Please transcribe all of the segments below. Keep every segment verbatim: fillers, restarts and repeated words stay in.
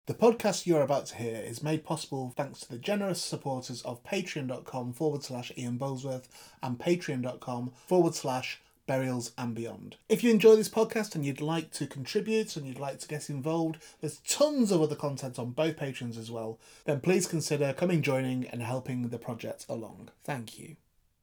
The podcast you're about to hear is made possible thanks to the generous supporters of patreon.com forward slash Ian Bolesworth and patreon.com forward slash burials and beyond. If you enjoy this podcast and you'd like to contribute and you'd like to get involved, there's tons of other content on both patrons as well, then please consider coming, joining and helping the project along. Thank you.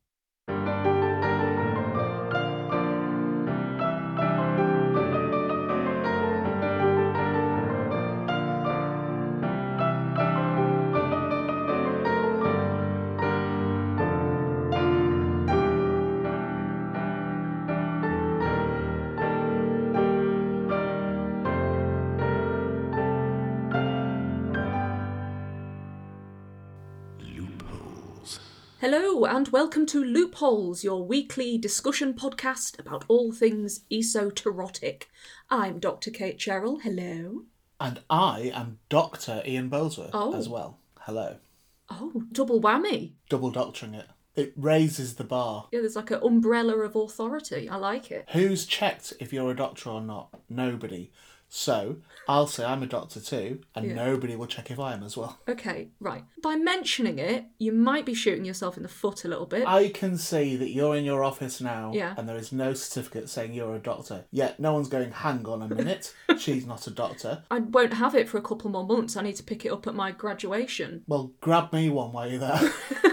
Hello and welcome to Loopholes, your weekly discussion podcast about all things esoteric. I'm Doctor Kate Sherrill, hello. And I am Doctor Ian Bolesworth Oh. as well. Hello. Oh, double whammy. Double doctoring it. It raises the bar. Yeah, there's like an umbrella of authority. I like it. Who's checked if you're a doctor or not? Nobody. So, I'll say I'm a doctor too, and Yeah. nobody will check if I am as well. Okay, right. By mentioning it, you might be shooting yourself in the foot a little bit. I can see that you're in your office now, Yeah. and there is no certificate saying you're a doctor. Yet no one's going, hang on a minute, she's not a doctor. I won't have it for a couple more months. I need to pick it up at my graduation. Well, grab me one while you're there.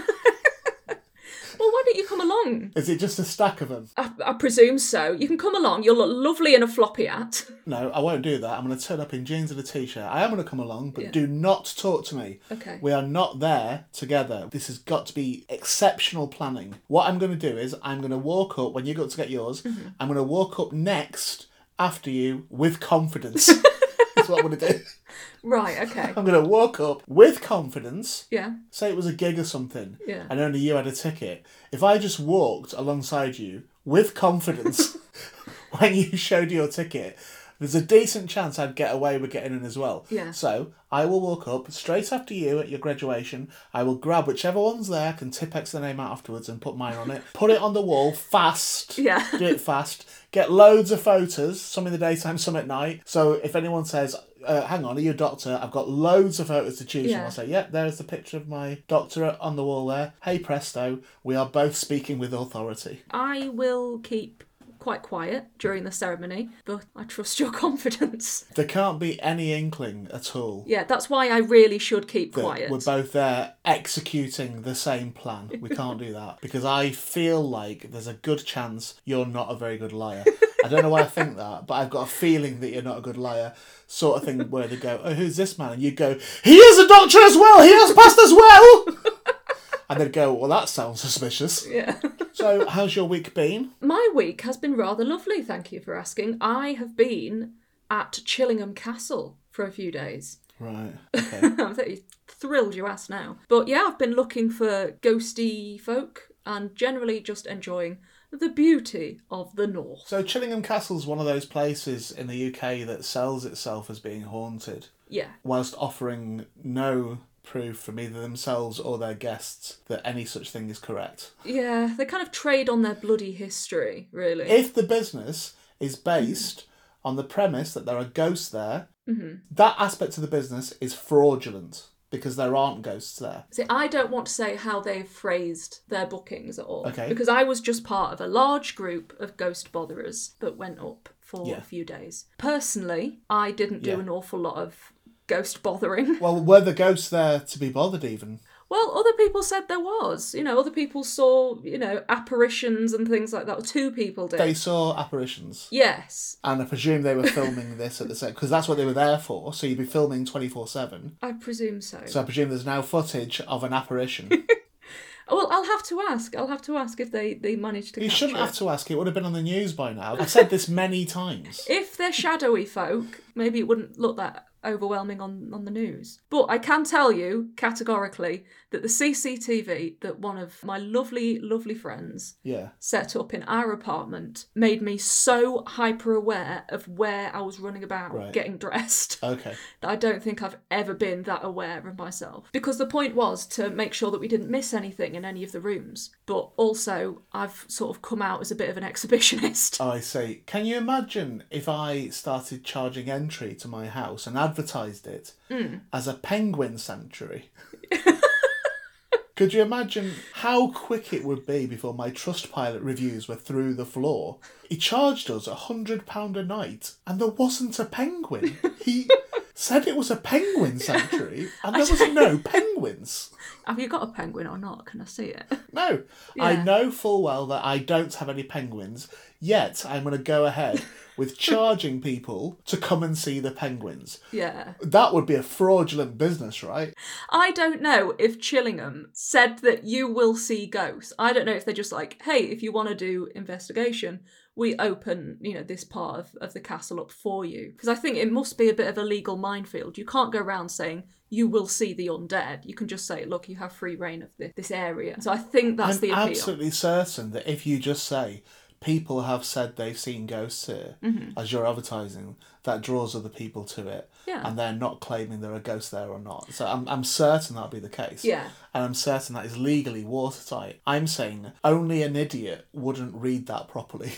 Well, why don't you come along? Is it just a stack of them? I, I presume so. You can come along. You'll look lovely in a floppy hat. No, I won't do that. I'm going to turn up in jeans and a t-shirt. I am going to come along, but Yeah. do not talk to me. Okay. We are not there together. This has got to be exceptional planning. What I'm going to do is I'm going to walk up when you go to get yours. Mm-hmm. I'm going to walk up next after you with confidence. That's what I'm going to do. Right, okay. I'm going to walk up with confidence. Yeah. Say it was a gig or something. Yeah. And only you had a ticket. If I just walked alongside you with confidence when you showed your ticket, there's a decent chance I'd get away with getting in as well. Yeah. So I will walk up straight after you at your graduation. I will grab whichever one's there, can Tipex the name out afterwards and put mine on it. Put it on the wall fast. Yeah. Do it fast. Get loads of photos, some in the daytime, some at night. So if anyone says, uh, hang on, are you a doctor? I've got loads of photos to choose Yeah. from. I'll say, yep, there's the picture of my doctorate on the wall there. Hey presto, we are both speaking with authority. I will keep quite quiet during the ceremony, but I trust your confidence. There can't be any inkling at all Yeah, that's why I really should keep that quiet. we're both there executing the same plan. We can't do that because I feel like there's a good chance you're not a very good liar. I don't know why I think that, but I've got a feeling that you're not a good liar. Sort of thing where they go, oh, who's this man? And you go, he is a doctor as well! He has passed as well! And they'd go, well, that sounds suspicious. Yeah. So, how's your week been? My week has been rather lovely, thank you for asking. I have been at Chillingham Castle for a few days. Right, okay. I'm pretty thrilled you asked now. But yeah, I've been looking for ghosty folk and generally just enjoying the beauty of the north. So, Chillingham Castle's one of those places in the U K that sells itself as being haunted, Yeah. whilst offering no proof from either themselves or their guests that any such thing is correct. Yeah, they kind of trade on their bloody history, really. If the business is based on the premise that there are ghosts there, Mm-hmm. that aspect of the business is fraudulent because there aren't ghosts there. See, I don't want to say how they've phrased their bookings at all. Okay. Because I was just part of a large group of ghost botherers that went up for Yeah. a few days. Personally, I didn't do Yeah. an awful lot of ghost bothering. Well, were the ghosts there to be bothered even? Well, other people said there was. You know, other people saw, you know, apparitions and things like that. Two people did. They saw apparitions. Yes, And I presume they were filming this at the same... Because that's what they were there for, so you'd be filming twenty-four seven. I presume so. So I presume there's now footage of an apparition. Well, I'll have to ask. I'll have to ask if they, they managed to You capture shouldn't it. have to ask, it would have been on the news by now. I've said this many times. If they're shadowy folk, maybe it wouldn't look that overwhelming on, on the news. But I can tell you, categorically, that the C C T V that one of my lovely, lovely friends Yeah. set up in our apartment made me so hyper-aware of where I was running about Right. getting dressed Okay. that I don't think I've ever been that aware of myself. Because the point was to make sure that we didn't miss anything in any of the rooms. But also, I've sort of come out as a bit of an exhibitionist. Oh, I see. Can you imagine if I started charging entry to my house and advertising advertised it Mm. as a penguin sanctuary. Could you imagine how quick it would be before my Trustpilot reviews were through the floor? He charged us one hundred pounds a night and there wasn't a penguin. He said it was a penguin sanctuary and there was no penguins. Have you got a penguin or not? Can I see it? No. Yeah. I know full well that I don't have any penguins, yet I'm going to go ahead with charging people to come and see the penguins. Yeah. That would be a fraudulent business, right? I don't know if Chillingham said that you will see ghosts. I don't know if they're just like, hey, if you want to do investigation, we open, you know, this part of, of the castle up for you. Because I think it must be a bit of a legal minefield. You can't go around saying you will see the undead. You can just say, look, you have free reign of this, this area. So I think that's I'm the appeal. absolutely certain that if you just say, people have said they've seen ghosts here, Mm-hmm. as you're advertising, that draws other people to it. Yeah. And they're not claiming there are ghosts there or not. So I'm, I'm certain that'll be the case. Yeah. And I'm certain that is legally watertight. I'm saying only an idiot wouldn't read that properly.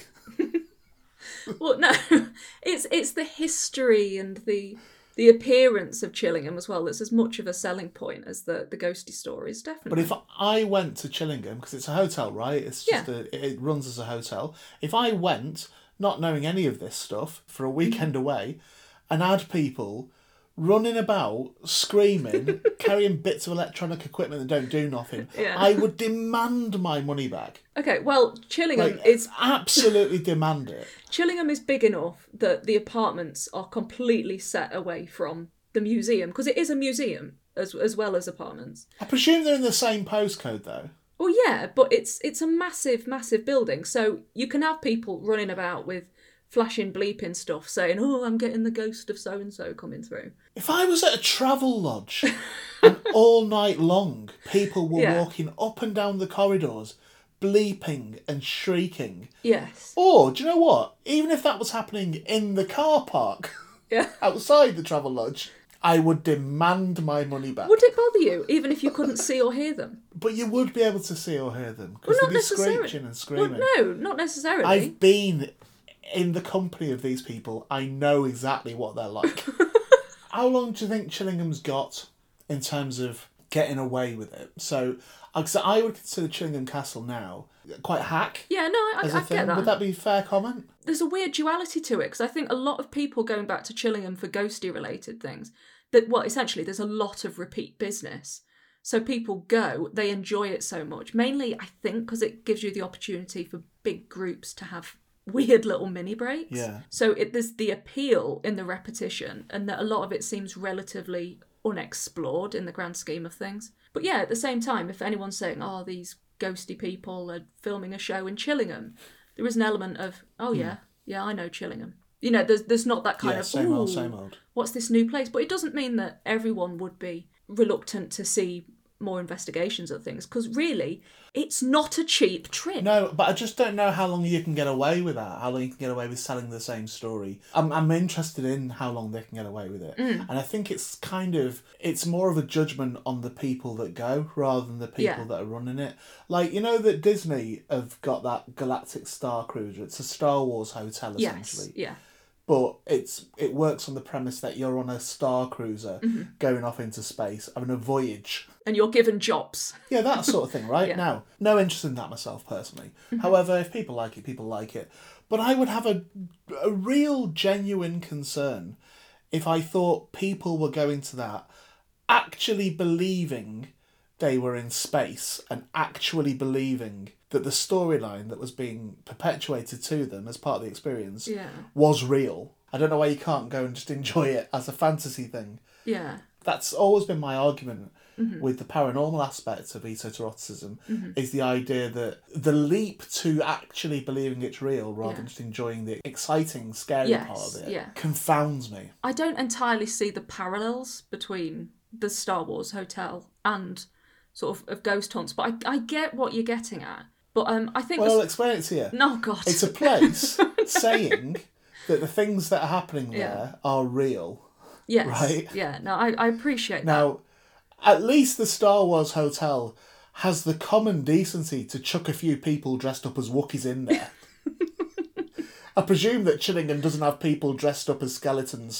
Well, no, it's it's the history and the the appearance of Chillingham as well that's as much of a selling point as the, the ghosty stories, definitely. But if I went to Chillingham, because it's a hotel, right? It's just Yeah. a, it runs as a hotel. If I went, not knowing any of this stuff, for a weekend away, and had people running about, screaming, carrying bits of electronic equipment that don't do nothing, Yeah. I would demand my money back. Okay, well, Chillingham Like, is absolutely demand it. Chillingham is big enough that the apartments are completely set away from the museum, because it is a museum as as well as apartments. I presume they're in the same postcode, though. Well, yeah, but it's it's a massive, massive building, so you can have people running about with flashing bleeping stuff saying, oh, I'm getting the ghost of so-and-so coming through. If I was at a travel lodge and all night long people were Yeah. walking up and down the corridors, bleeping and shrieking, Yes. or, do you know what? Even if that was happening in the car park Yeah. outside the travel lodge, I would demand my money back. Would it bother you, even if you couldn't see or hear them? But you would be able to see or hear them, because Well, they'd not be screeching necessarily. and screaming. Well, no, not necessarily. I've been in the company of these people. I know exactly what they're like. How long do you think Chillingham's got in terms of getting away with it? So, uh, so I would consider Chillingham Castle now quite hack Yeah, no, I, as I a thing. get that. Would that be a fair comment? There's a weird duality to it, because I think a lot of people going back to Chillingham for ghosty related things, that, well, essentially there's a lot of repeat business. So people go, they enjoy it so much. Mainly, I think, because it gives you the opportunity for big groups to have weird little mini breaks. Yeah. So it, there's the appeal in the repetition, and that a lot of it seems relatively unexplored in the grand scheme of things. But yeah, at the same time, if anyone's saying, oh, these ghosty people are filming a show in Chillingham, there is an element of, oh yeah, mm. yeah, I know Chillingham. You know, there's there's not that kind yeah, of, same old, same old. What's this new place? But it doesn't mean that everyone would be reluctant to see more investigations of things, because really, it's not a cheap trip. No, but I just don't know how long you can get away with that, how long you can get away with selling the same story. I'm I'm interested in how long they can get away with it. Mm. And I think it's kind of, it's more of a judgment on the people that go rather than the people Yeah. that are running it. Like, you know that Disney have got that Galactic Star Cruiser, it's a Star Wars hotel essentially. Yes, yeah. But it's it works on the premise that you're on a Star Cruiser Mm-hmm. going off into space, having a voyage. And you're given jobs. Yeah, that sort of thing, right? Yeah. Now, no interest in that myself personally. However, if people like it, people like it. But I would have a, a real genuine concern if I thought people were going to that actually believing they were in space and actually believing that the storyline that was being perpetuated to them as part of the experience Yeah. was real. I don't know why you can't go and just enjoy it as a fantasy thing. Yeah. That's always been my argument Mm-hmm. with the paranormal aspects of esotericism, Mm-hmm. is the idea that the leap to actually believing it's real rather Yeah. than just enjoying the exciting, scary Yes, part of it yeah. confounds me. I don't entirely see the parallels between the Star Wars hotel and sort of, of ghost hunts, but I, I get what you're getting at. But um, I think... Well, I'll the... explain it to you. No, God. It's a place saying that the things that are happening there Yeah. are real. Yes. right? Yeah, no, I, I appreciate that. Now, at least the Star Wars hotel has the common decency to chuck a few people dressed up as Wookiees in there. I presume that Chillingham doesn't have people dressed up as skeletons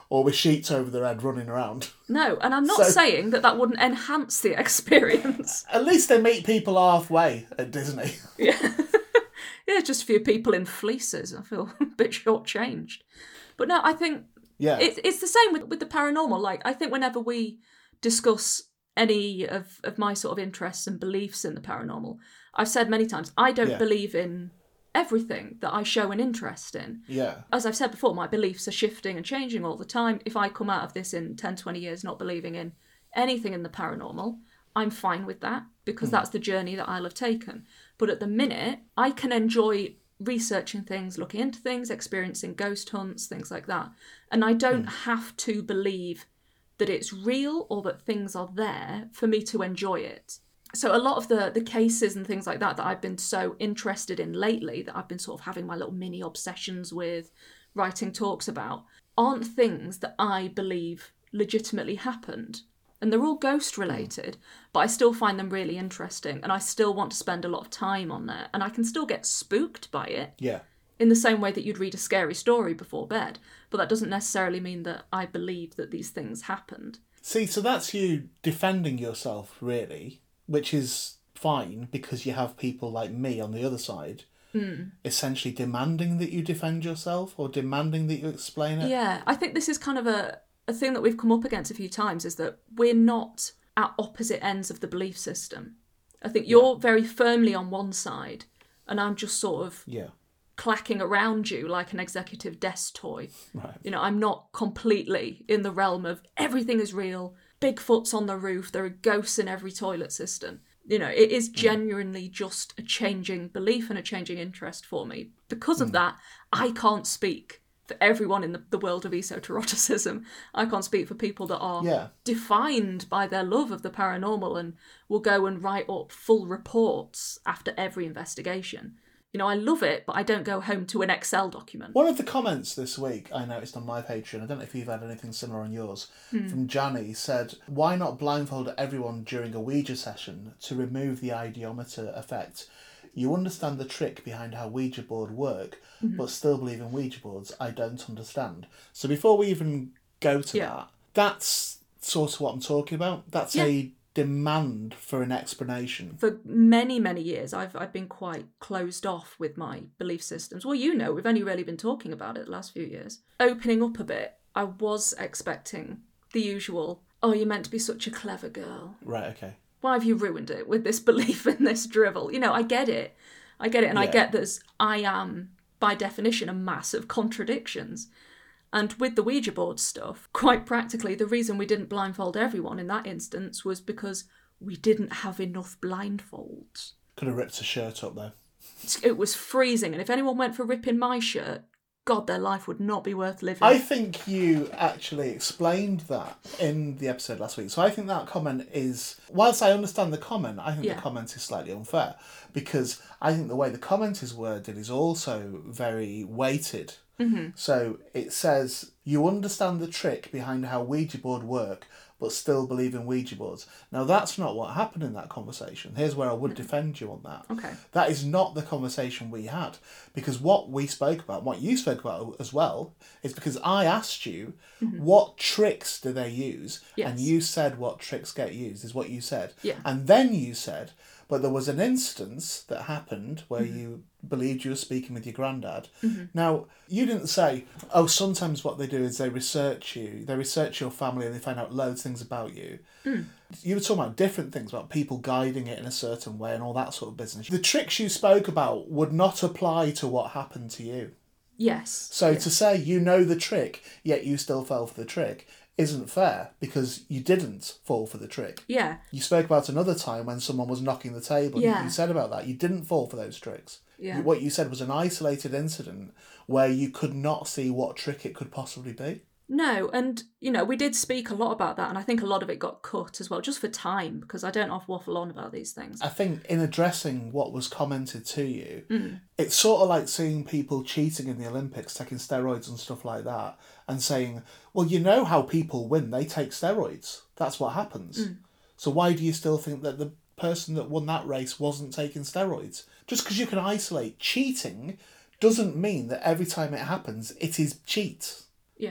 or with sheets over their head running around. No, and I'm not So- saying that that wouldn't enhance the experience. At least they meet people halfway at Disney. Yeah. Yeah, just a few people in fleeces. I feel a bit shortchanged. But no, I think Yeah. it, it's the same with, with the paranormal. Like, I think whenever we discuss any of, of my sort of interests and beliefs in the paranormal, I've said many times, I don't Yeah. believe in everything that I show an interest in. Yeah. As I've said before, my beliefs are shifting and changing all the time. If I come out of this in ten, twenty years not believing in anything in the paranormal, I'm fine with that, because that's the journey that I'll have taken. But at the minute, I can enjoy researching things, looking into things, experiencing ghost hunts, things like that. And I don't have to believe that it's real or that things are there for me to enjoy it. So a lot of the, the cases and things like that that I've been so interested in lately, that I've been sort of having my little mini obsessions with, writing talks about, aren't things that I believe legitimately happened. And they're all ghost related, but I still find them really interesting, and I still want to spend a lot of time on there, and I can still get spooked by it Yeah. in the same way that you'd read a scary story before bed. But that doesn't necessarily mean that I believe that these things happened. See, so that's you defending yourself, really, which is fine, because you have people like me on the other side Mm. essentially demanding that you defend yourself or demanding that you explain it. Yeah, I think this is kind of a, a thing that we've come up against a few times, is that we're not at opposite ends of the belief system. I think you're very firmly on one side, and I'm just sort of Yeah. clacking around you like an executive desk toy. Right. You know, I'm not completely in the realm of everything is real, Bigfoot's on the roof, there are ghosts in every toilet cistern. You know, it is genuinely just a changing belief and a changing interest for me. Because of that, I can't speak for everyone in the, the world of esotericism. I can't speak for people that are Yeah. defined by their love of the paranormal and will go and write up full reports after every investigation. You know, I love it, but I don't go home to an Excel document. One of the comments this week I noticed on my Patreon, I don't know if you've had anything similar on yours, from Janny, said, why not blindfold everyone during a Ouija session to remove the ideometer effect? You understand the trick behind how Ouija board work, but still believe in Ouija boards. I don't understand. So before we even go to Yeah. that, that's sort of what I'm talking about. That's Yeah. a demand for an explanation. For many, many years, I've I've been quite closed off with my belief systems. Well, you know, we've only really been talking about it the last few years. Opening up a bit, I was expecting the usual, oh, you're meant to be such a clever girl. Right, okay. Why have you ruined it with this belief in this drivel? You know, I get it. I get it. And I Yeah. get that I am, by definition, a mass of contradictions. And with the Ouija board stuff, quite practically, the reason we didn't blindfold everyone in that instance was because we didn't have enough blindfolds. Could have ripped a shirt up though. It was freezing, and if anyone went for ripping my shirt, God, their life would not be worth living. I think you actually explained that in the episode last week. So I think that comment is, whilst I understand the comment, I think Yeah. the comment is slightly unfair, because I think the way the comment is worded is also very weighted. Mm-hmm. So it says, you understand the trick behind how Ouija board work, but still believe in Ouija boards. Now, that's not what happened in that conversation. Here's where I would defend you on that. Okay. That is not the conversation we had. Because what we spoke about, what you spoke about as well, is because I asked you, what tricks do they use? Yes. And you said what tricks get used, is what you said. Yeah. And then you said, but there was an instance that happened where you believed you were speaking with your granddad. Now, you didn't say, oh, sometimes what they do is they research you, they research your family and they find out loads of things about you. You were talking about different things, about people guiding it in a certain way and all that sort of business. The tricks you spoke about would not apply to what happened to you. Yes. So Yeah. to say you know the trick, yet you still fell for the trick, isn't fair, because you didn't fall for the trick. Yeah. You spoke about another time when someone was knocking the table. Yeah. You said about that. You didn't fall for those tricks. Yeah. You- What you said was an isolated incident where you could not see what trick it could possibly be. No, and, you know, we did speak a lot about that, and I think a lot of it got cut as well, just for time, because I don't often waffle on about these things. I think in addressing what was commented to you, it's sort of like seeing people cheating in the Olympics, taking steroids and stuff like that, and saying, well, you know how people win, they take steroids. That's what happens. So why do you still think that the person that won that race wasn't taking steroids? Just because you can isolate cheating doesn't mean that every time it happens, it is cheat. Yeah.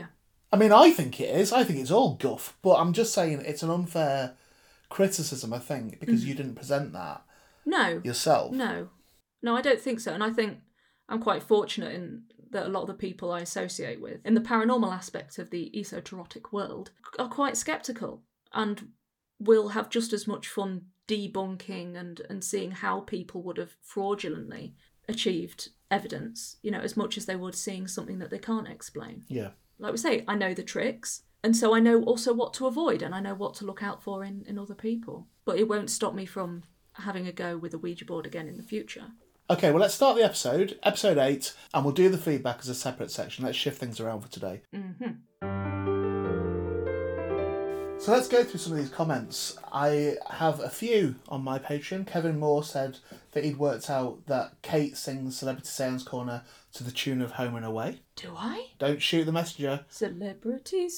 I mean, I think it is. I think it's all guff. But I'm just saying it's an unfair criticism, I think, because mm. you didn't present that no yourself. No. No, I don't think so. And I think I'm quite fortunate in that a lot of the people I associate with in the paranormal aspect of the esoteric world are quite sceptical and will have just as much fun debunking and, and seeing how people would have fraudulently achieved evidence, you know, as much as they would seeing something that they can't explain. Yeah. Like we say, I know the tricks, and so I know also what to avoid, and I know what to look out for in, in other people. But it won't stop me from having a go with a Ouija board again in the future. Okay, well, let's start the episode, episode eight, and we'll do the feedback as a separate section. Let's shift things around for today. Mm-hmm. So let's go through some of these comments. I have a few on my Patreon. Kevin Moore said that he'd worked out that Kate sings Celebrity Seance Corner to the tune of Home and Away. Do I? Don't shoot the messenger. Celebrity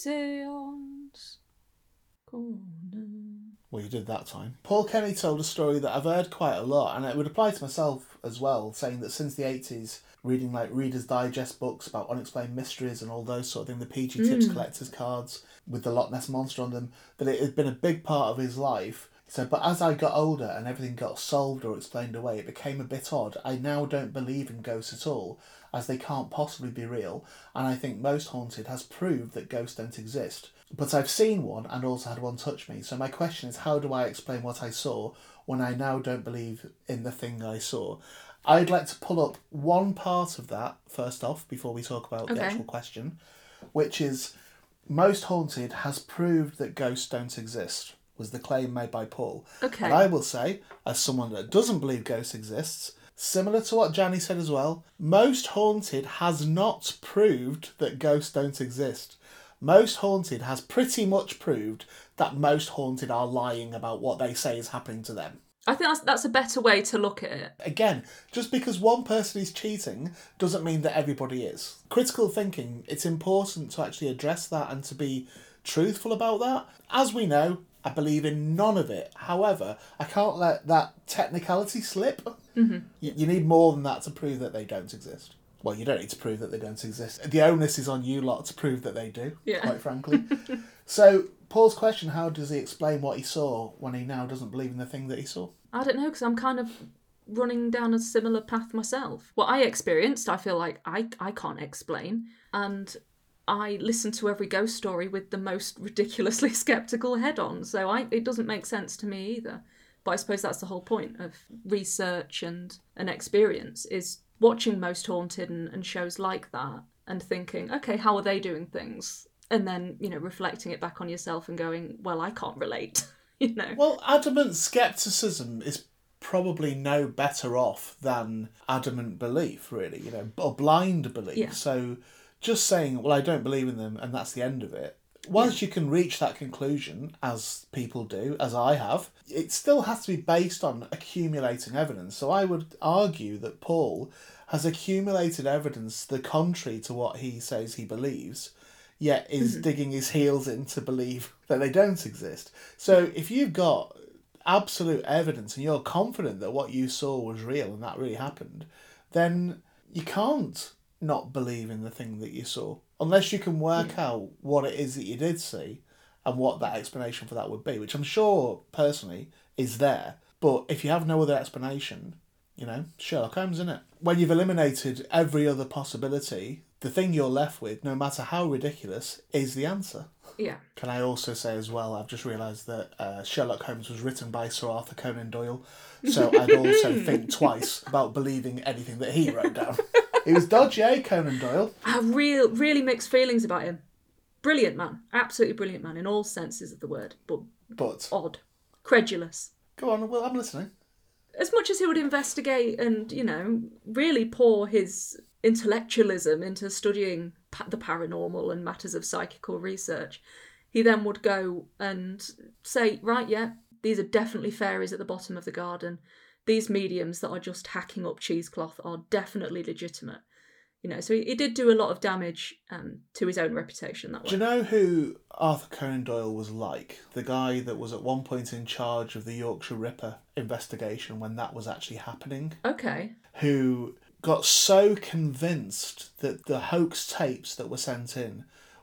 Seance Corner. Well, you did that time. Paul Kenny told a story that I've heard quite a lot, and it would apply to myself as well, saying that since the eighties, reading like Reader's Digest books about unexplained mysteries and all those sort of things, the P G Tips mm. collector's cards with the Loch Ness Monster on them, that it had been a big part of his life. He said, but as I got older and everything got solved or explained away, it became a bit odd. I now don't believe in ghosts at all, as they can't possibly be real, and I think Most Haunted has proved that ghosts don't exist. But I've seen one and also had one touch me, so my question is, how do I explain what I saw when I now don't believe in the thing I saw? I'd like to pull up one part of that, first off, before we talk about okay. the actual question, which is, Most Haunted has proved that ghosts don't exist, was the claim made by Paul. Okay. And I will say, as someone that doesn't believe ghosts exists, similar to what Janny said as well, Most Haunted has not proved that ghosts don't exist. Most Haunted has pretty much proved that Most Haunted are lying about what they say is happening to them. I think that's that's a better way to look at it. Again, just because one person is cheating doesn't mean that everybody is. Critical thinking, it's important to actually address that and to be truthful about that. As we know, I believe in none of it. However, I can't let that technicality slip. Mm-hmm. You, you need more than that to prove that they don't exist. Well, you don't need to prove that they don't exist. The onus is on you lot to prove that they do, yeah. quite frankly. So, Paul's question, how does he explain what he saw when he now doesn't believe in the thing that he saw? I don't know, because I'm kind of running down a similar path myself. What I experienced, I feel like I, I can't explain. And I listen to every ghost story with the most ridiculously sceptical head on. So I, it doesn't make sense to me either. But I suppose that's the whole point of research and an experience, is watching Most Haunted and, and shows like that and thinking, okay, how are they doing things? And then, you know, reflecting it back on yourself and going, well, I can't relate, you know. Well, adamant scepticism is probably no better off than adamant belief, really, you know, or blind belief. Yeah. So just saying, well, I don't believe in them and that's the end of it. Once yeah. you can reach that conclusion, as people do, as I have, it still has to be based on accumulating evidence. So I would argue that Paul has accumulated evidence the contrary to what he says he believes, yet is mm-hmm. digging his heels in to believe that they don't exist. So if you've got absolute evidence and you're confident that what you saw was real and that really happened, then you can't not believe in the thing that you saw. Unless you can work yeah. out what it is that you did see and what that explanation for that would be, which I'm sure, personally, is there. But if you have no other explanation, you know, Sherlock Holmes, isn't it? When you've eliminated every other possibility, the thing you're left with, no matter how ridiculous, is the answer. Yeah. Can I also say as well, I've just realised that uh, Sherlock Holmes was written by Sir Arthur Conan Doyle, so I'd also think twice about believing anything that he wrote down. He was dodgy, eh, Conan Doyle? I have real, really mixed feelings about him. Brilliant man. Absolutely brilliant man in all senses of the word, but, but odd. Credulous. Go on, well, I'm listening. As much as he would investigate and, you know, really pour his intellectualism into studying pa- the paranormal and matters of psychical research, he then would go and say, right, yeah, these are definitely fairies at the bottom of the garden. These mediums that are just hacking up cheesecloth are definitely legitimate. You know, so he, he did do a lot of damage um, to his own reputation that way. Do you know who Arthur Conan Doyle was like? The guy that was at one point in charge of the Yorkshire Ripper investigation when that was actually happening. Okay. Who got so convinced that the hoax tapes that were sent in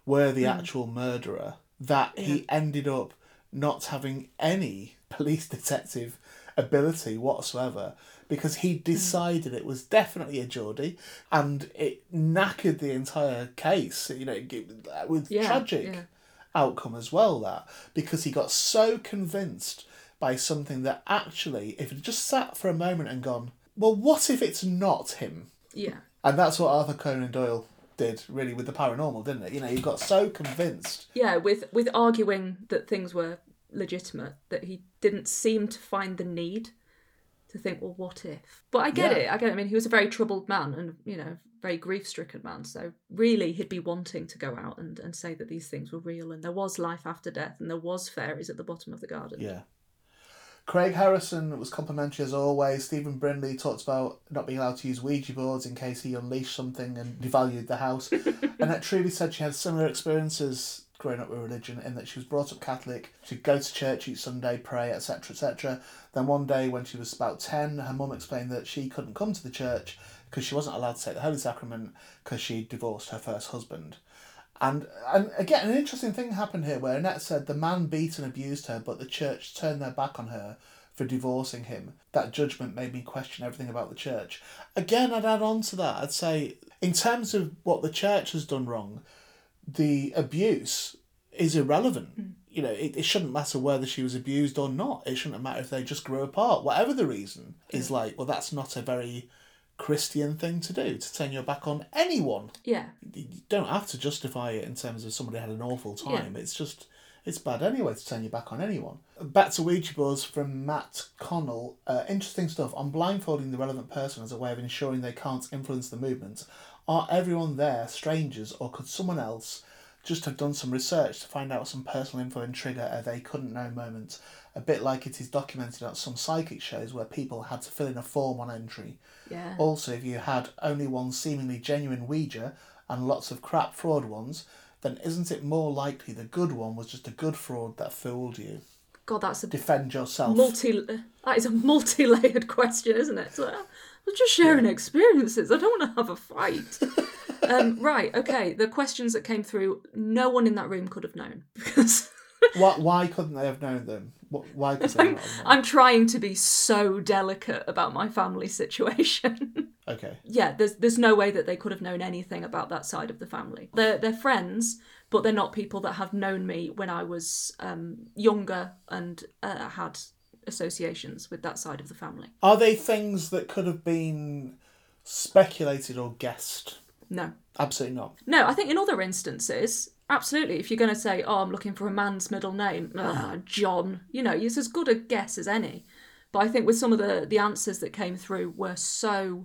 were the Mm. actual murderer, that Yeah. he ended up not having any police detective ability whatsoever, because he decided it was definitely a Geordie, and it knackered the entire case, you know, it- with Yeah, tragic yeah. outcome as well, that, because he got so convinced by something that actually, if he'd just sat for a moment and gone, well, what if it's not him? Yeah. And that's what Arthur Conan Doyle did, really, with the paranormal, didn't it? You know, he got so convinced. Yeah, with with arguing that things were legitimate, that he didn't seem to find the need to think, well, what if? But I get Yeah. it. I get it. I mean, he was a very troubled man and, you know, very grief-stricken man. So really, he'd be wanting to go out and, and say that these things were real and there was life after death and there was fairies at the bottom of the garden. Yeah. Craig Harrison was complimentary as always. Stephen Brindley talked about not being allowed to use Ouija boards in case he unleashed something and devalued the house. Annette Truby said she had similar experiences growing up with religion, in that she was brought up Catholic. She'd go to church each Sunday, pray, et cetera, et cetera. Then one day when she was about ten, her mum explained that she couldn't come to the church because she wasn't allowed to take the Holy Sacrament because she'd divorced her first husband. And and again, an interesting thing happened here where Annette said the man beat and abused her, but the church turned their back on her for divorcing him. That judgment made me question everything about the church. Again, I'd add on to that. I'd say, in terms of what the church has done wrong, the abuse is irrelevant. Mm. You know, it, it shouldn't matter whether she was abused or not. It shouldn't matter if they just grew apart. Whatever the reason, yeah. is like, well, that's not a very Christian thing to do, to turn your back on anyone. Yeah. You don't have to justify it in terms of somebody had an awful time. Yeah. It's just, it's bad anyway to turn your back on anyone. Back to Ouija boards from Matt Connell. Uh, interesting stuff. On blindfolding the relevant person as a way of ensuring they can't influence the movement, are everyone there strangers, or could someone else just have done some research to find out some personal info and trigger a they couldn't know moment? A bit like it is documented at some psychic shows where people had to fill in a form on entry. Yeah. Also, if you had only one seemingly genuine Ouija and lots of crap fraud ones, then isn't it more likely the good one was just a good fraud that fooled you? God, that's a defend yourself. Multi. That is a multi-layered question, isn't it? So, I'm just sharing yeah. experiences. I don't want to have a fight. um, right. Okay. The questions that came through, no one in that room could have known because. why? Why couldn't they have known them? Why could they I'm, not have known? I'm trying to be so delicate about my family situation. Okay. Yeah, there's there's no way that they could have known anything about that side of the family. They're they're friends, but they're not people that have known me when I was um, younger and uh, had associations with that side of the family. Are they things that could have been speculated or guessed? No. Absolutely not. No, I think in other instances, absolutely. If you're going to say, oh, I'm looking for a man's middle name, ugh, John, you know, it's as good a guess as any. But I think with some of the, the answers that came through were so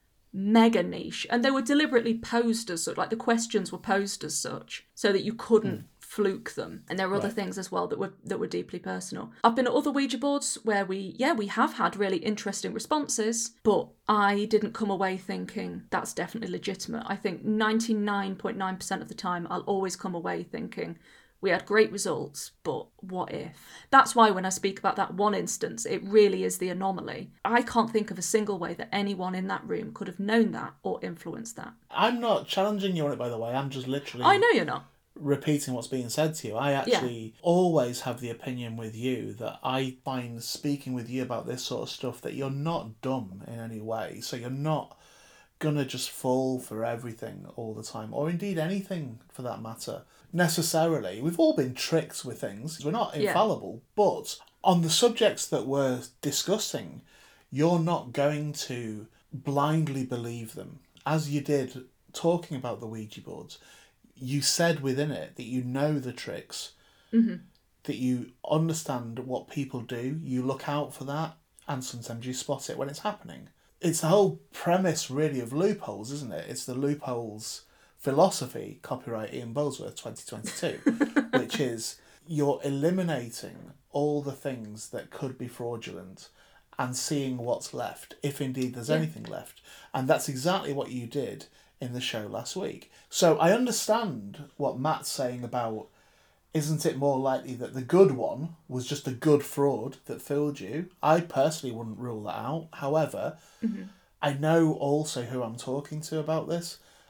mega niche, and they were deliberately posed as such, like the questions were posed as such, so that you couldn't mm. fluke them. And there were other right. things as well that were that were deeply personal. I've been at other Ouija boards where we, yeah, we have had really interesting responses, but I didn't come away thinking that's definitely legitimate. I think ninety-nine point nine percent of the time I'll always come away thinking we had great results, but what if? That's why when I speak about that one instance, it really is the anomaly. I can't think of a single way that anyone in that room could have known that or influenced that. I'm not challenging you on it, by the way. I'm just literally... I know you're not. Repeating what's being said to you. I actually yeah. always have the opinion with you that I find speaking with you about this sort of stuff that you're not dumb in any way. So you're not gonna just fall for everything all the time, or indeed anything for that matter. Necessarily. We've all been tricked with things. We're not infallible, yeah. but on the subjects that we're discussing, you're not going to blindly believe them. As you did talking about the Ouija boards, you said within it that you know the tricks, mm-hmm. that you understand what people do, you look out for that, and sometimes you spot it when it's happening. It's the whole premise, really, of loopholes, isn't it? It's the loopholes philosophy, copyright Ian Bolesworth twenty twenty-two, which is you're eliminating all the things that could be fraudulent and seeing what's left, if indeed there's yeah. anything left. And that's exactly what you did in the show last week. So I understand what Matt's saying about, isn't it more likely that the good one was just a good fraud that fooled you? I personally wouldn't rule that out. However, mm-hmm. I know also who I'm talking to about this.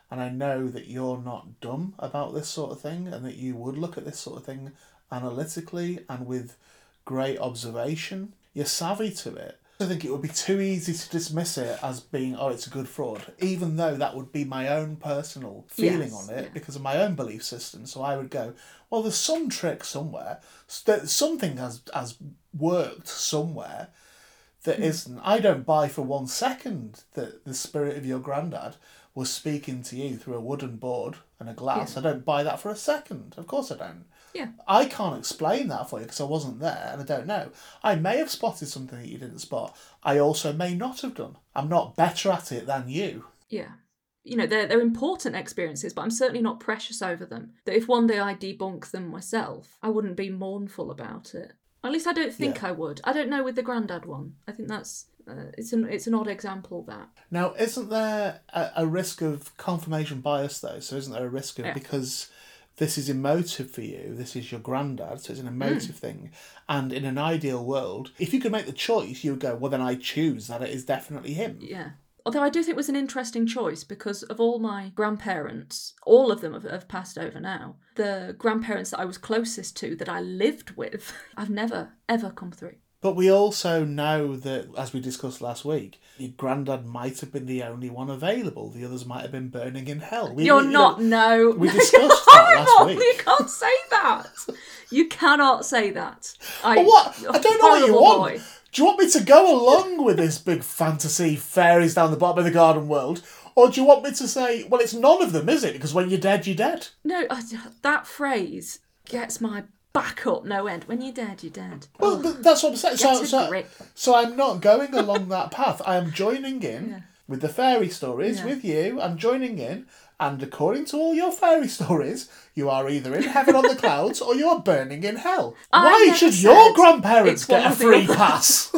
and I know that you're not dumb about this sort of thing, and that you would look at this sort of thing analytically and with great observation. You're savvy to it. I think it would be too easy to dismiss it as being, oh, it's a good fraud, even though that would be my own personal feeling Yes, on it yeah. because of my own belief system. So I would go, well, there's some trick somewhere. St- Something has, has worked somewhere that isn't. I don't buy for one second that the spirit of your granddad was speaking to you through a wooden board and a glass. Yeah. I don't buy that for a second. Of course I don't. Yeah. I can't explain that for you because I wasn't there and I don't know. I may have spotted something that you didn't spot. I also may not have done. I'm not better at it than you. Yeah. You know, they're, they're important experiences, but I'm certainly not precious over them. That if one day I debunk them myself, I wouldn't be mournful about it. At least I don't think Yeah. I would. I don't know with the Grandad one. I think that's... Uh, it's an it's an odd example, that. Now, isn't there a, a risk of confirmation bias, though? So isn't there a risk of... Yeah. Because this is emotive for you, this is your granddad, so it's an emotive mm. thing. And in an ideal world, if you could make the choice, you would go, well, then I choose that it is definitely him. Yeah. Although I do think it was an interesting choice because of all my grandparents, all of them have, have passed over now. The grandparents that I was closest to, that I lived with, I've never, ever come through. But we also know that, as we discussed last week, your granddad might have been the only one available. The others might have been burning in hell. We, You're we, not, you know, no. We discussed that last week. You can't say that. You cannot say that. I, Well, what? I don't know what you want. Boy. Do you want me to go along with this big fantasy fairies down the bottom of the garden world? Or do you want me to say, well, it's none of them, is it? Because when you're dead, you're dead. No, uh, that phrase gets my back up no end. When you're dead, you're dead. Well, oh, that's what I'm saying. So, a so, grip. so I'm not going along that path. I am joining in Yeah. with the fairy stories, Yeah. with you. I'm joining in. And according to all your fairy stories, you are either in heaven on the clouds or you are burning in hell. I Why never should said your grandparents it's one get a or the free other. pass?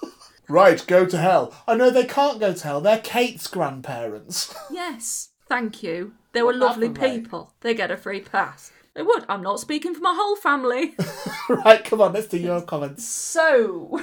Right, go to hell. I know they can't go to hell. They're Kate's grandparents. Yes, thank you. They were What lovely happened, mate? people. They get a free pass. They would. I'm not speaking for my whole family. Right, come on, let's do your comments. So,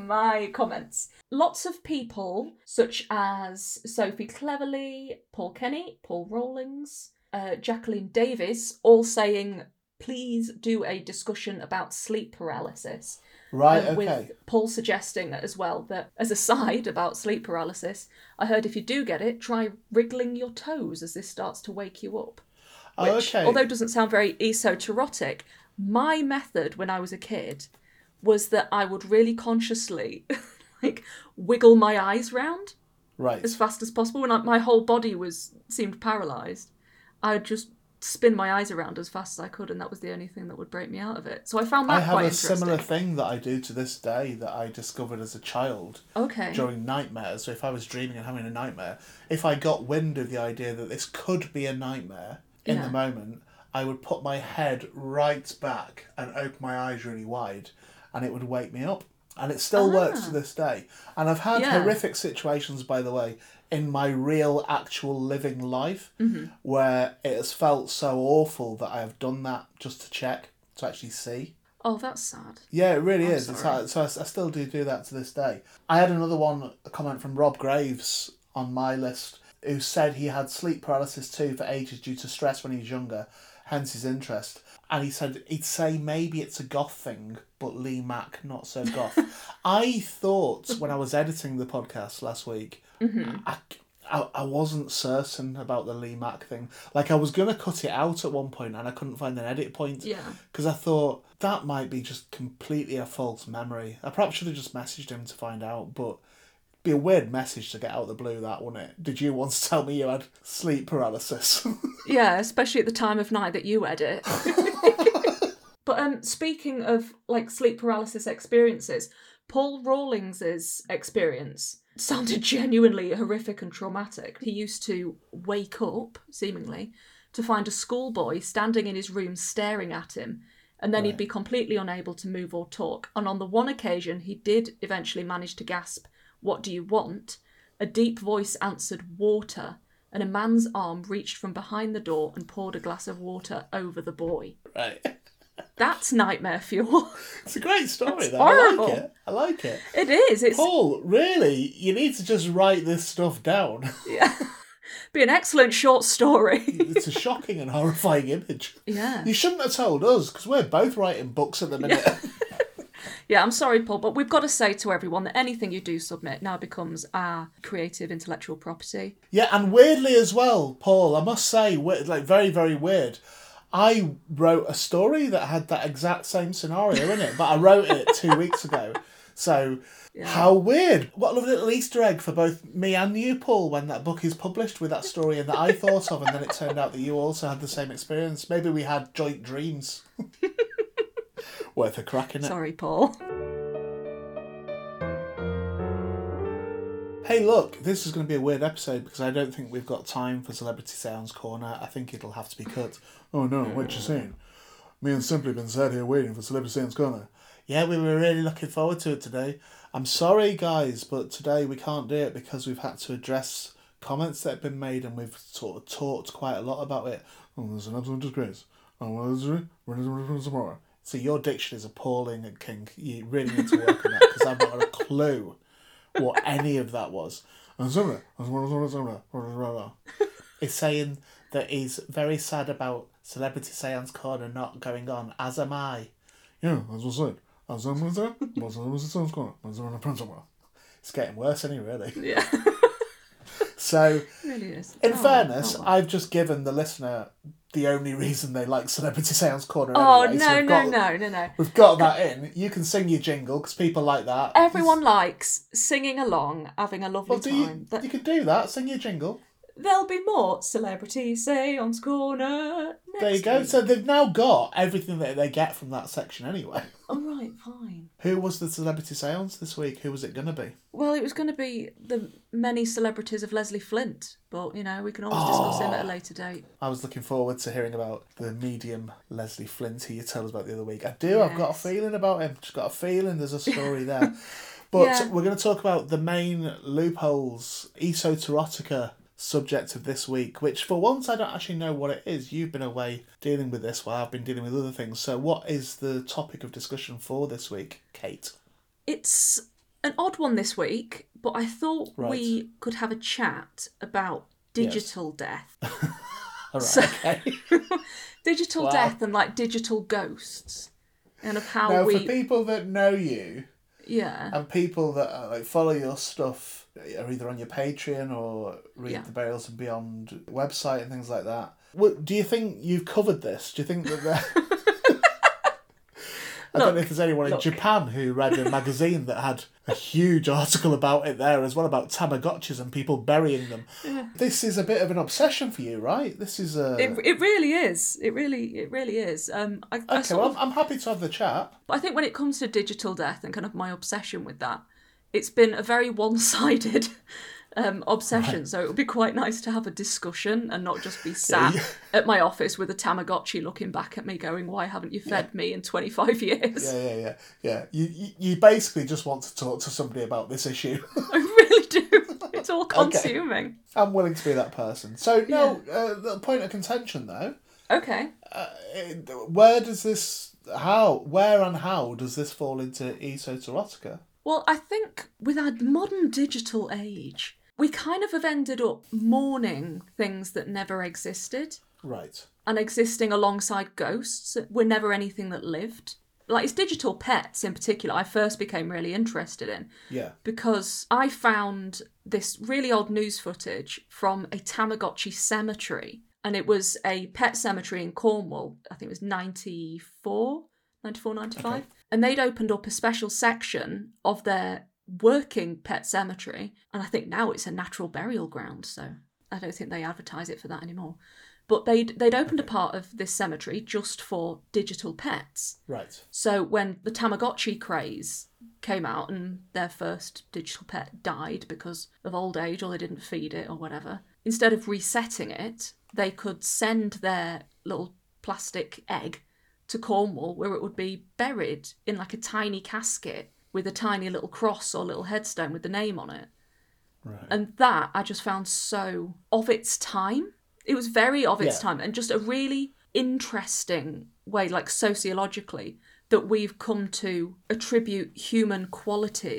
my comments. Lots of people, such as Sophie Cleverly, Paul Kenny, Paul Rawlings, uh, Jacqueline Davis, all saying, please do a discussion about sleep paralysis. Right, Um, okay. With Paul suggesting as well that, as a side about sleep paralysis, I heard if you do get it, try wriggling your toes as this starts to wake you up. Oh, Which, okay. although it doesn't sound very esoteric, my method when I was a kid was that I would really consciously like wiggle my eyes round Right. as fast as possible. When I, my whole body was seemed paralysed, I would just spin my eyes around as fast as I could, and that was the only thing that would break me out of it. So I found that I have quite a interesting. similar thing that I do to this day that I discovered as a child Okay. during nightmares. So if I was dreaming and having a nightmare, if I got wind of the idea that this could be a nightmare in Yeah. the moment, I would put my head right back and open my eyes really wide, and it would wake me up. And it still works to Ah. this day. And I've had Yeah. horrific situations, by the way, in my real, actual living life Mm-hmm. where it has felt so awful that I have done that just to check, to actually see. Oh, that's sad. Yeah, it really I'm is. It's sorry. like, so I, I still do do that to this day. I had another one, a comment from Rob Graves on my list, who said he had sleep paralysis too for ages due to stress when he was younger, hence his interest. And he said he'd say maybe it's a goth thing, but Lee Mack not so goth. I thought when I was editing the podcast last week, Mm-hmm. I, I, I wasn't certain about the Lee Mack thing. Like, I was going to cut it out at one point and I couldn't find an edit point. Yeah. Because I thought that might be just completely a false memory. I perhaps should have just messaged him to find out, but it'd be a weird message to get out of the blue, that, wouldn't it? Did you once tell me you had sleep paralysis? Yeah, especially at the time of night that you edit. But um, speaking of like sleep paralysis experiences, Paul Rawlings's experience sounded genuinely horrific and traumatic. He used to wake up, seemingly, to find a schoolboy standing in his room staring at him, and then Right. he'd be completely unable to move or talk. And on the one occasion, he did eventually manage to gasp, "What do you want?" A deep voice answered, "Water," and a man's arm reached from behind the door and poured a glass of water over the boy. Right. That's nightmare fuel. It's a great story, That's though. horrible. I like it. I like it. It is. It's Paul, really, you need to just write this stuff down. yeah. Be an excellent short story. It's a shocking and horrifying image. Yeah. You shouldn't have told us, because we're both writing books at the minute. Yeah. Yeah, I'm sorry, Paul, but we've got to say to everyone that anything you do submit now becomes our creative intellectual property. Yeah, and weirdly as well, Paul, I must say, like very, very weird. I wrote a story that had that exact same scenario in it, but I wrote it two weeks ago. So, yeah. How weird. What a lovely little Easter egg for both me and you, Paul, when that book is published with that story and that I thought of, and then it turned out that you also had the same experience. Maybe we had joint dreams. Worth a crack, innit? Sorry, Paul. Hey, look, this is going to be a weird episode because I don't think we've got time for Celebrity Sounds Corner. I think it'll have to be cut. Oh no, what you saying? Me and Simply been sat here waiting for Celebrity Sounds Corner. Yeah, we were really looking forward to it today. I'm sorry, guys, but today we can't do it because we've had to address comments that have been made and we've sort of talked quite a lot about it. Oh, there's an absolute disgrace. Oh, what is it? We're going to tomorrow. So your diction is appalling, and King. You really need to work on that because I've not got a clue what any of that was. He's saying that he's very sad about Celebrity Seance Corner not going on, as am I. Yeah, as I said. It's getting worse, isn't it, really? Yeah. So, it really is. In oh, fairness, oh. I've just given the listener the only reason they like Celebrity Sounds Corner Oh, anyway. no, so no, got, no, no, no. We've got that in. You can sing your jingle, because people like that. Everyone likes singing along, having a lovely well, do time. You, but you could do that. Sing your jingle. There'll be more Celebrity Seance Corner next There you go. week. So they've now got everything that they get from that section anyway. All right, fine. Who was the Celebrity Seance this week? Who was it going to be? Well, it was going to be the many celebrities of Leslie Flint, but, you know, we can always Oh. discuss him at a later date. I was looking forward to hearing about the medium Leslie Flint who you told us about the other week. I do. Yes. I've got a feeling about him. Just got a feeling there's a story there. But yeah. We're going to talk about the main loopholes, esoterotica subject of this week, which for once I don't actually know what it is. You've been away dealing with this while I've been dealing with other things. So what is the topic of discussion for this week, Kate? It's an odd one this week, but I thought right. we could have a chat about digital yes. death. All right, so, okay. digital wow. death and like digital ghosts, and of how now, we. For people that know you, yeah, and people that are, like follow your stuff, are either on your Patreon or read yeah. the Burials and Beyond website and things like that. What, do you think you've covered this? Do you think that they're... I look, don't know if there's anyone look. in Japan who read a magazine that had a huge article about it there as well, about Tamagotchis and people burying them. Yeah. This is a bit of an obsession for you, right? This is a... It, it really is. It really it really is. Um, I, okay, I sort well, of... I'm happy to have the chat. But I think when it comes to digital death and kind of my obsession with that, it's been a very one-sided um, obsession. Right. So it would be quite nice to have a discussion and not just be sat yeah, yeah. at my office with a Tamagotchi looking back at me going, why haven't you fed yeah. me in twenty-five years? Yeah, yeah, yeah. yeah. You, you you basically just want to talk to somebody about this issue. I really do. It's all consuming. Okay. I'm willing to be that person. So, no, yeah. uh, the point of contention, though. Okay. Uh, where does this... How? Where and how does this fall into esoterotica? Well, I think with our modern digital age, we kind of have ended up mourning things that never existed. Right. And existing alongside ghosts. Were never anything that lived. Like, it's digital pets in particular I first became really interested in. Yeah. Because I found this really old news footage from a Tamagotchi cemetery. And it was a pet cemetery in Cornwall. I think it was ninety-four, ninety-four, ninety-five. Okay. And they'd opened up a special section of their working pet cemetery. And I think now it's a natural burial ground. So I don't think they advertise it for that anymore. But they'd, they'd opened okay. a part of this cemetery just for digital pets. Right. So when the Tamagotchi craze came out and their first digital pet died because of old age or they didn't feed it or whatever, instead of resetting it, they could send their little plastic egg to Cornwall where it would be buried in like a tiny casket with a tiny little cross or little headstone with the name on it. Right. And that I just found so of its time. It was very of its yeah. time and just a really interesting way, like sociologically, that we've come to attribute human qualities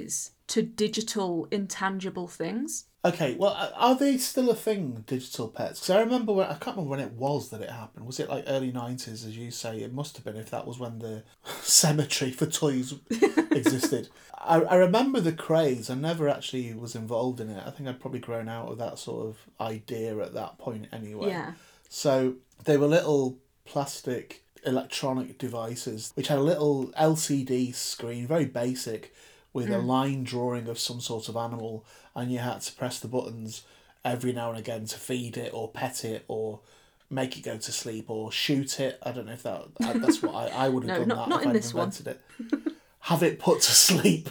to digital, intangible things. Okay, well, are they still a thing, digital pets? Because I remember when, I can't remember when it was that it happened. Was it like early nineties, as you say? It must have been, if that was when the cemetery for toys existed. I, I remember the craze. I never actually was involved in it. I think I'd probably grown out of that sort of idea at that point anyway. Yeah. So they were little plastic electronic devices which had a little L C D screen, very basic, with mm. a line drawing of some sort of animal, and you had to press the buttons every now and again to feed it or pet it or make it go to sleep or shoot it. I don't know if that that's what I, I would have no, done not, that not if in I'd this invented one. it. Have it put to sleep.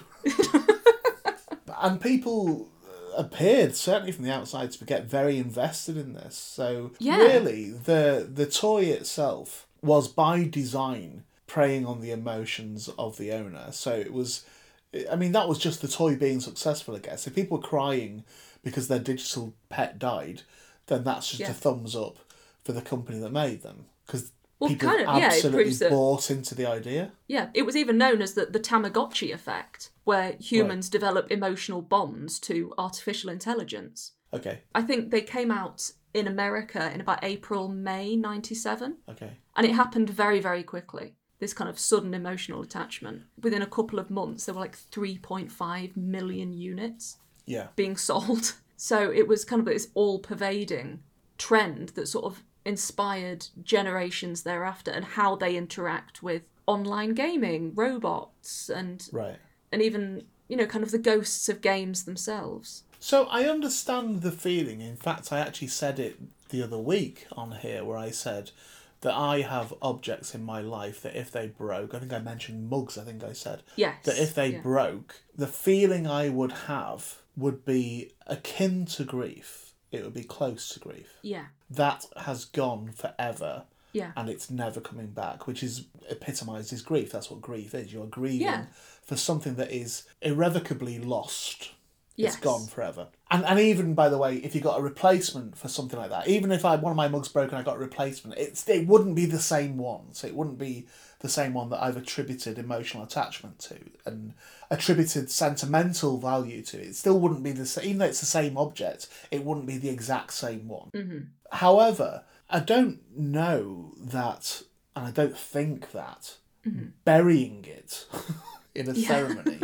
And people appeared, certainly from the outside, to get very invested in this. So yeah. really, the the toy itself was by design preying on the emotions of the owner. So it was, I mean, that was just the toy being successful, I guess. If people were crying because their digital pet died, then that's just yeah. a thumbs up for the company that made them. Because well, people kind of, absolutely yeah, bought that, into the idea. Yeah, it was even known as the, the Tamagotchi effect, where humans right. develop emotional bonds to artificial intelligence. Okay. I think they came out in America in about April, May ninety-seven. Okay. And it happened very, very quickly. This kind of sudden emotional attachment. Within a couple of months, there were like three point five million units yeah. being sold. So it was kind of this all-pervading trend that sort of inspired generations thereafter and how they interact with online gaming, robots, and right. and even, you know, kind of the ghosts of games themselves. So I understand the feeling. In fact, I actually said it the other week on here where I said that I have objects in my life that if they broke, I think I mentioned mugs, I think I said. Yes. That if they yeah. broke, the feeling I would have would be akin to grief. It would be close to grief. Yeah. That has gone forever. Yeah. And it's never coming back, which is epitomised as grief. That's what grief is. You're grieving yeah. for something that is irrevocably lost. It's yes. gone forever. And and even, by the way, if you got a replacement for something like that, even if I one of my mugs broke and I got a replacement, it's, it wouldn't be the same one. So it wouldn't be the same one that I've attributed emotional attachment to and attributed sentimental value to. It still wouldn't be the same. Even though it's the same object, it wouldn't be the exact same one. Mm-hmm. However, I don't know that, and I don't think that, mm-hmm. burying it in a yeah. ceremony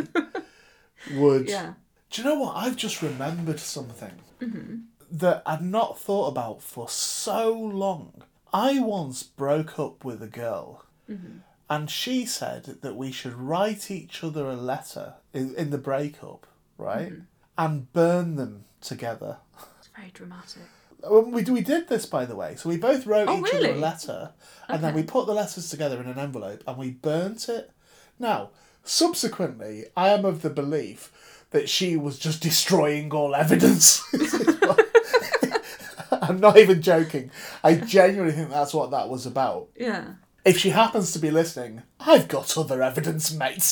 would... Yeah. Do you know what? I've just remembered something mm-hmm. that I'd not thought about for so long. I once broke up with a girl mm-hmm. and she said that we should write each other a letter in, in the breakup, right? Mm-hmm. And burn them together. It's very dramatic. We, we did this, by the way. So we both wrote oh, each really? other a letter and okay. then we put the letters together in an envelope and we burnt it. Now, subsequently, I am of the belief that she was just destroying all evidence. I'm not even joking. I genuinely think that's what that was about. Yeah. If she happens to be listening, I've got other evidence, mate.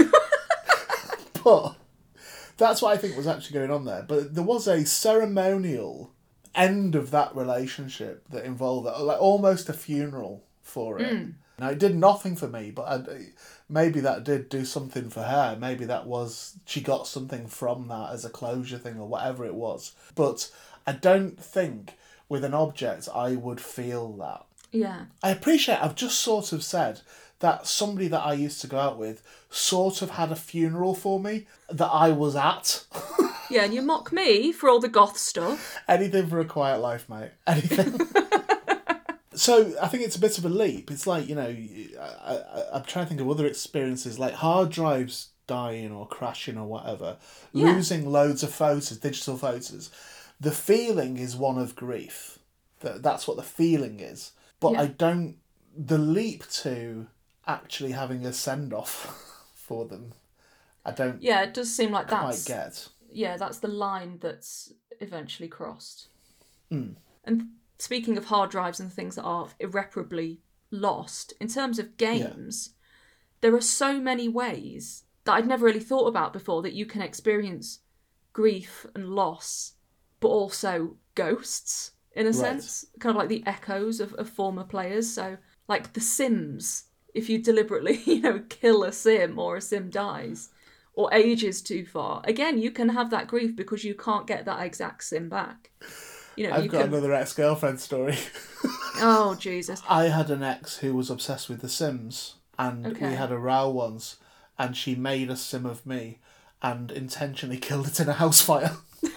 But that's what I think was actually going on there. But there was a ceremonial end of that relationship that involved like almost a funeral for it. Mm. Now, it did nothing for me, but I, maybe that did do something for her. Maybe that was, she got something from that as a closure thing or whatever it was. But I don't think with an object I would feel that. Yeah. I appreciate, I've just sort of said that somebody that I used to go out with sort of had a funeral for me that I was at. Yeah, and you mock me for all the goth stuff. Anything for a quiet life, mate. Anything. So I think it's a bit of a leap. It's like, you know, I, I, I'm trying to think of other experiences, like hard drives dying or crashing or whatever, yeah. losing loads of photos, digital photos. The feeling is one of grief. That That's what the feeling is. But yeah. I don't... The leap to actually having a send-off for them, I don't Yeah, it does seem like quite that's... get. Yeah, that's the line that's eventually crossed. Mm. And... Speaking of hard drives and things that are irreparably lost, in terms of games, yeah. there are so many ways that I'd never really thought about before that you can experience grief and loss, but also ghosts, in a right. sense. Kind of like the echoes of, of former players. So, like The Sims, if you deliberately, you know, kill a Sim or a Sim dies, or ages too far, again, you can have that grief because you can't get that exact sim back. You know, I've you got can... another ex-girlfriend story. Oh, Jesus. I had an ex who was obsessed with The Sims, and Okay. we had a row once, and she made a sim of me and intentionally killed it in a house fire.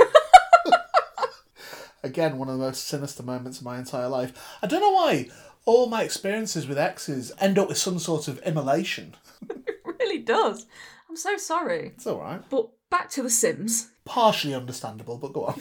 Again, one of the most sinister moments of my entire life. I don't know why all my experiences with exes end up with some sort of immolation. It really does. I'm so sorry. It's all right. But back to The Sims. Partially understandable, but go on.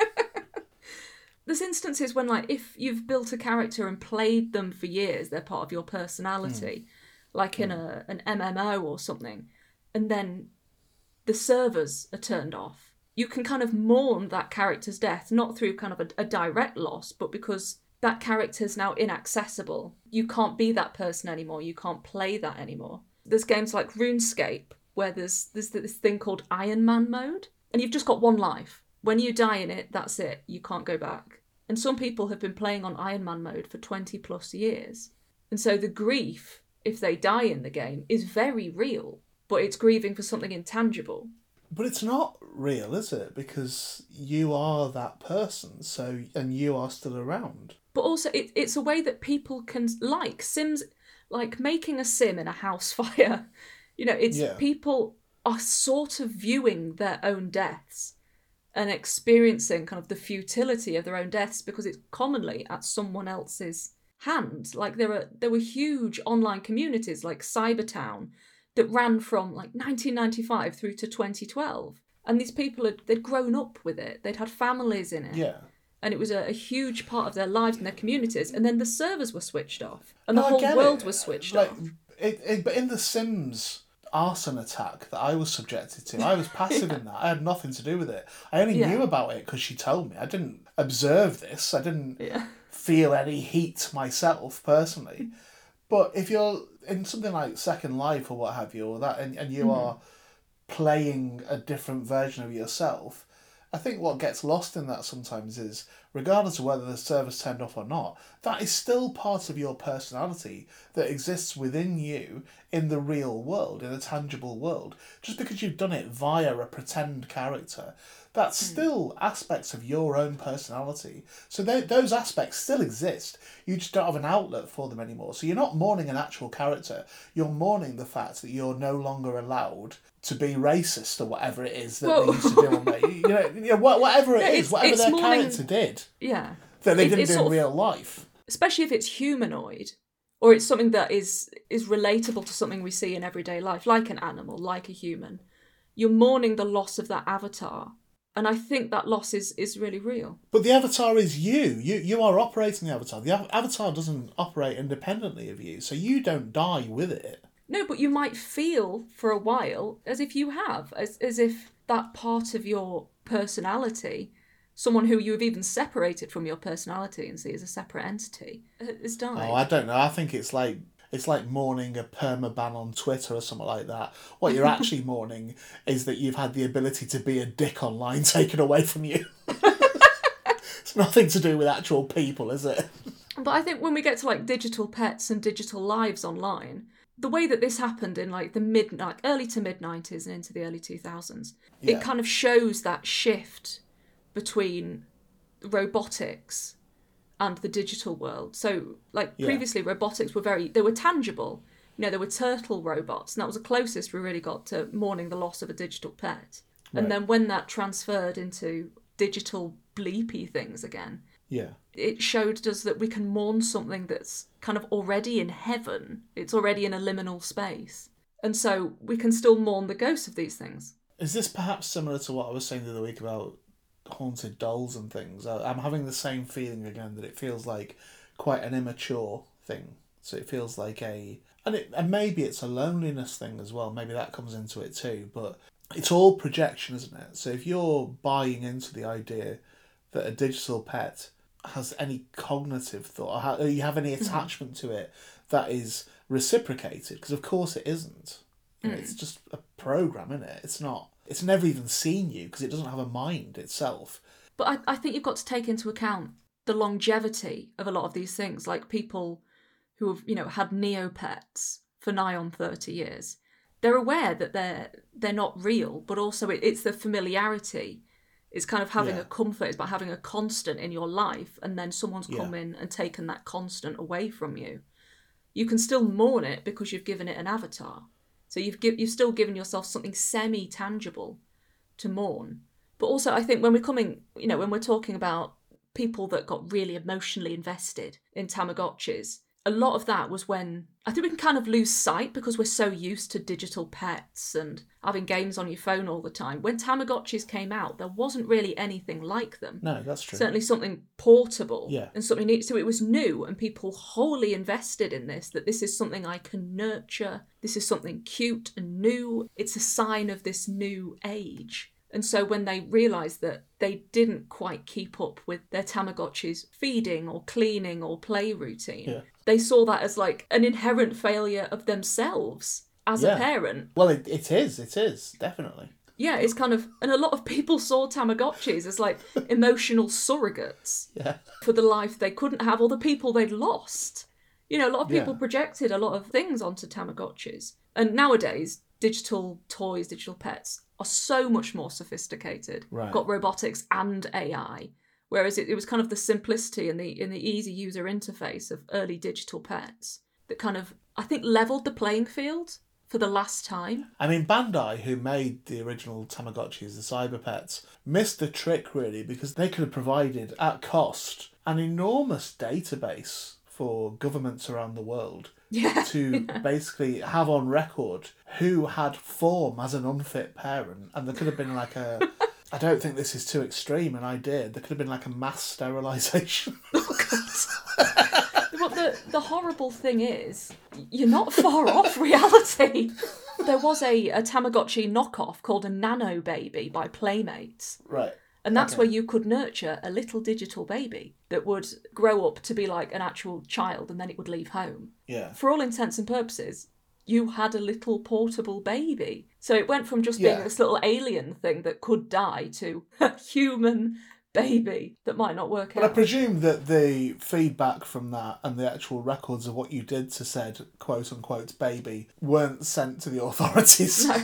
There's instances when, like, if you've built a character and played them for years, they're part of your personality, mm. like in mm. a an M M O or something, and then the servers are turned off. You can kind of mourn that character's death, not through kind of a, a direct loss, but because that character's now inaccessible. You can't be that person anymore. You can't play that anymore. There's games like RuneScape, where there's, there's this thing called Iron Man mode, and you've just got one life. When you die in it, that's it. You can't go back. And some people have been playing on Iron Man mode for twenty plus years. And so the grief, if they die in the game, is very real, but it's grieving for something intangible. But it's not real, is it? Because you are that person, so and you are still around. But also, it, it's a way that people can, like, Sims, like making a sim in a house fire. You know, it's yeah. people are sort of viewing their own deaths and experiencing kind of the futility of their own deaths because it's commonly at someone else's hand. Like, there are there were huge online communities like Cybertown that ran from like nineteen ninety-five through to twenty twelve. And these people, had they'd grown up with it. They'd had families in it. Yeah. And it was a, a huge part of their lives and their communities. And then the servers were switched off. And the no, whole world it. was switched like, off. It, it, but in The Sims arson attack that I was subjected to, I was passive yeah. in that. I had nothing to do with it. I only yeah. knew about it because she told me. I didn't observe this. I didn't yeah. feel any heat myself, personally. But if you're in something like Second Life or what have you, or that, and, and you mm-hmm. are playing a different version of yourself, I think what gets lost in that sometimes is, regardless of whether the server's turned off or not, that is still part of your personality that exists within you in the real world, in a tangible world. Just because you've done it via a pretend character, that's mm. still aspects of your own personality. So they, those aspects still exist. You just don't have an outlet for them anymore. So you're not mourning an actual character. You're mourning the fact that you're no longer allowed to be racist or whatever it is that Whoa. they used to do on there. You know, you know whatever it yeah, is, whatever their mourning, character did. Yeah. That they it, didn't do in real life. Especially if it's humanoid, or it's something that is is relatable to something we see in everyday life, like an animal, like a human. You're mourning the loss of that avatar. And I think that loss is, is really real. But the avatar is you. You you are operating the avatar. The avatar doesn't operate independently of you, so you don't die with it. No, but you might feel for a while as if you have, as as if that part of your personality, someone who you have even separated from your personality and see as a separate entity, has died. Oh, I don't know. I think it's like it's like mourning a permaban on Twitter or something like that. What you're actually mourning is that you've had the ability to be a dick online taken away from you. It's nothing to do with actual people, is it? But I think when we get to like digital pets and digital lives online, the way that this happened in like the mid, like early to mid nineties and into the early two thousands, yeah. it kind of shows that shift between robotics and the digital world. So, like, yeah. previously, robotics were very, they were tangible. You know, there were turtle robots, and that was the closest we really got to mourning the loss of a digital pet. Right. And then when that transferred into digital bleepy things again, yeah, it showed us that we can mourn something that's kind of already in heaven. It's already in a liminal space. And so we can still mourn the ghosts of these things. Is this perhaps similar to what I was saying the other week about haunted dolls and things? I'm having the same feeling again, that it feels like quite an immature thing. So it feels like a... And, it, and maybe it's a loneliness thing as well. Maybe that comes into it too. But it's all projection, isn't it? So if you're buying into the idea that a digital pet has any cognitive thought, or you have any attachment mm-hmm. to it that is reciprocated, because of course it isn't. You know, mm. It's just a program, isn't it? It's not... It's never even seen you because it doesn't have a mind itself. But I, I think you've got to take into account the longevity of a lot of these things, like people who have, you know, had Neopets for nigh on thirty years. they're aware that they're they're not real, but also it, it's the familiarity. It's kind of having Yeah. a comfort. It's about having a constant in your life, and then someone's Yeah. come in and taken that constant away from you. You can still mourn it because you've given it an avatar. So you've give, you've still given yourself something semi-tangible to mourn. But also, I think when we're coming, you know, when we're talking about people that got really emotionally invested in Tamagotchis, a lot of that was when I think we can kind of lose sight because we're so used to digital pets and having games on your phone all the time. When Tamagotchis came out, there wasn't really anything like them. No, that's true. Certainly something portable Yeah. and something neat. So it was new and people wholly invested in this, that this is something I can nurture. This is something cute and new. It's a sign of this new age. And so when they realised that they didn't quite keep up with their Tamagotchi's feeding or cleaning or play routine, Yeah. they saw that as like an inherent failure of themselves as Yeah. a parent. Well, it, it is. It is, definitely. Yeah, it's kind of, and a lot of people saw Tamagotchis as like emotional surrogates Yeah. for the life they couldn't have or the people they'd lost. You know, a lot of people Yeah. projected a lot of things onto Tamagotchis. And nowadays, digital toys, digital pets are so much more sophisticated. Right. Got robotics and A I. Whereas it, it was kind of the simplicity and the in the easy user interface of early digital pets that kind of, I think, leveled the playing field for the last time. I mean, Bandai, who made the original Tamagotchis, the Cyber Pets, missed the trick, really, because they could have provided, at cost, an enormous database for governments around the world Yeah. to basically have on record who had form as an unfit parent. And there could have been like a... I don't think this is too extreme, and I did. There could have been like a mass sterilisation. Oh, God. But the, the horrible thing is, you're not far off reality. There was a, a Tamagotchi knockoff called a Nano Baby by Playmates. Right. And that's Okay. where you could nurture a little digital baby that would grow up to be like an actual child and then it would leave home. Yeah. For all intents and purposes, you had a little portable baby. So it went from just being Yeah. this little alien thing that could die to a human baby that might not work But I out. presume that the feedback from that and the actual records of what you did to said quote-unquote baby weren't sent to the authorities. No.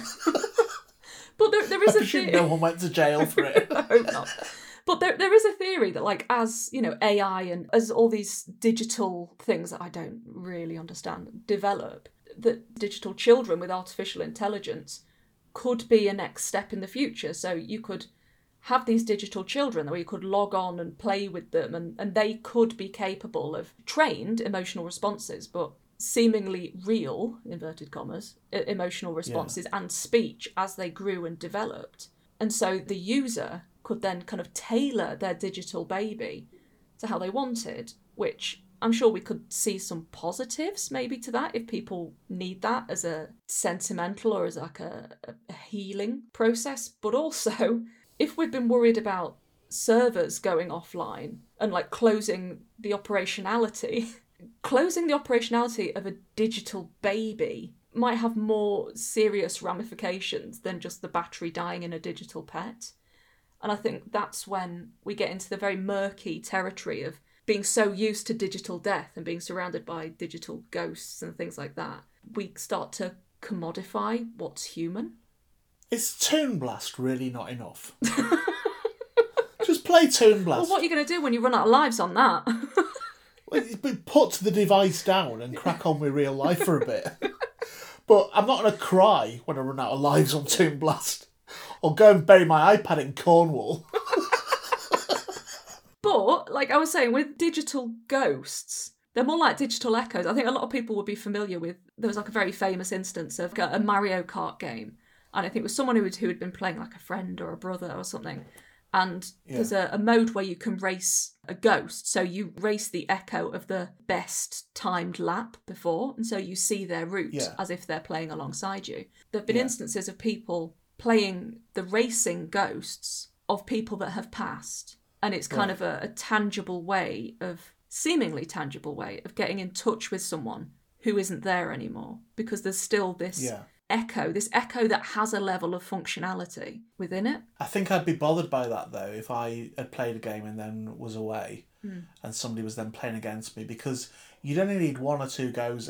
But there, there is I a presume theory. no one went to jail for it. I hope not. But there, there is a theory that, like, as, you know, A I and as all these digital things that I don't really understand develop, that digital children with artificial intelligence could be a next step in the future. So you could have these digital children where you could log on and play with them and, and they could be capable of trained emotional responses, but seemingly real, inverted commas, e- emotional responses and speech as they grew and developed. And so the user could then kind of tailor their digital baby to how they wanted, which I'm sure we could see some positives maybe to that if people need that as a sentimental or as like a, a healing process. But also, if we've been worried about servers going offline and like closing the operationality, closing the operationality of a digital baby might have more serious ramifications than just the battery dying in a digital pet. And I think that's when we get into the very murky territory of being so used to digital death and being surrounded by digital ghosts and things like that. We start to commodify what's human. Is Toon Blast really not enough? Just play Toon Blast. Well, what are you going to do when you run out of lives on that? Well, put the device down and crack on with real life for a bit. But I'm not going to cry when I run out of lives on Toon Blast. Or go and bury my iPad in Cornwall. But, like I was saying, with digital ghosts, they're more like digital echoes. I think a lot of people would be familiar with, there was like a very famous instance of a Mario Kart game. And I think it was someone who had, who had been playing like a friend or a brother or something. And Yeah. there's a, a mode where you can race a ghost. So you race the echo of the best timed lap before. And so you see their route Yeah. as if they're playing alongside you. There have been Yeah. instances of people playing the racing ghosts of people that have passed. And it's kind Right. of a, a tangible way of, seemingly tangible way of getting in touch with someone who isn't there anymore. Because there's still this Yeah. echo, this echo that has a level of functionality within it. I think I'd be bothered by that, though, if I had played a game and then was away Mm. and somebody was then playing against me, because you'd only need one or two goes at it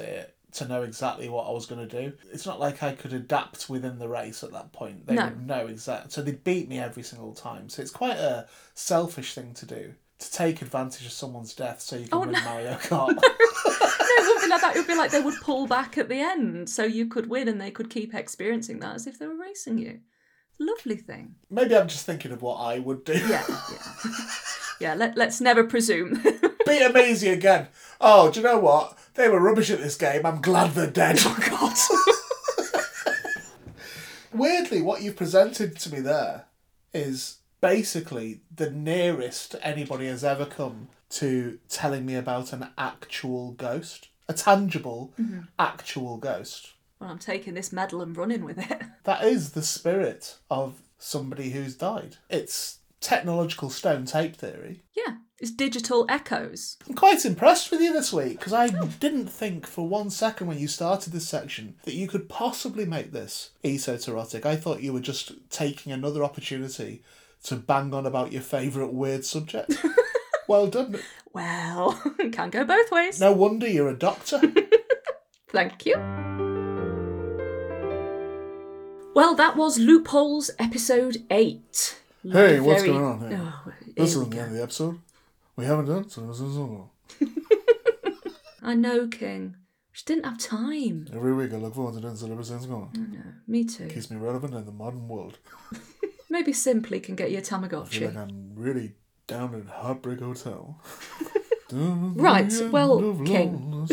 to know exactly what I was going to do. It's not like I could adapt within the race at that point. They No. would know exactly. So they'd beat me every single time. So it's quite a selfish thing to do, to take advantage of someone's death so you can Oh, win no. Mario Kart. No, it wouldn't be like that. It would be like they would pull back at the end so you could win and they could keep experiencing that as if they were racing you. Lovely thing. Maybe I'm just thinking of what I would do. Yeah, yeah. Yeah, let, let's never presume. Beat Amazy again. Oh, do you know what? They were rubbish at this game. I'm glad they're dead. Oh, God. Weirdly, what you've presented to me there is basically the nearest anybody has ever come to telling me about an actual ghost. A tangible, mm-hmm. actual ghost. Well, I'm taking this medal and running with it. That is the spirit of somebody who's died. It's technological stone tape theory. Yeah, it's digital echoes. I'm quite impressed with you this week, because I didn't think for one second when you started this section that you could possibly make this esoteric. I thought you were just taking another opportunity to bang on about your favourite weird subject. Well done. Well, can go both ways. No wonder you're a doctor. Thank you. Well, that was Loopholes episode eight. Hey, what's Very... going on here? Oh, this here is we the go. end of the episode. We haven't done so this is all. I know, King. Just didn't have time. Every week I look forward to doing celebrations going. I know. Me too. Keeps me relevant in the modern world. Maybe Simply can get you a I feel Tamagotchi. like I'm really down in Heartbreak Hotel. Right, well, King.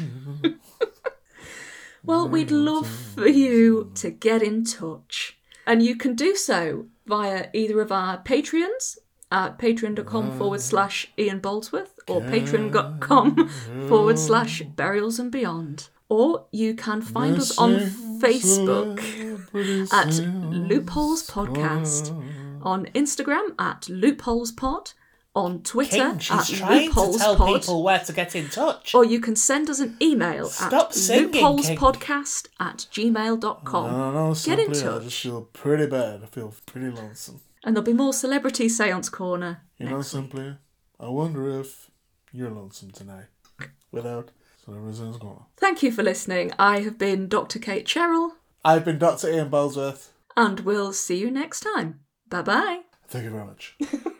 Well, we'd love for you to get in touch. And you can do so via either of our Patreons at patreon.com forward slash Ian Boldsworth or patreon.com forward slash Burials and Beyond. Or you can find us on Facebook at Loopholes Podcast, on Instagram at Loopholes Pod, on Twitter King, she's at trying Loopholes to tell Pod, people where to get in touch. or you can send us an email Stop at singing, loopholespodcast at gmail dot com. No, no, Get in simply, I touch. just feel pretty bad. I feel pretty lonesome. And there'll be more Celebrity Seance Corner. You know, simply, I wonder if you're lonesome tonight without celebrations going. Thank you for listening. I have been Doctor Kate Sherrill, I've been Doctor Ian Boldsworth. and we'll see you next time. Bye-bye. Thank you very much.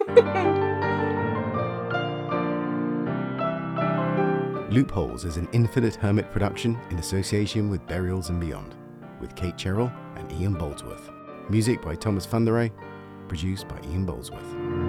Loopholes is an Infinite Hermit production in association with Burials and Beyond, with Kate Sherrill and Ian Boldsworth. Music by Thomas Funderay, produced by Ian Boldsworth.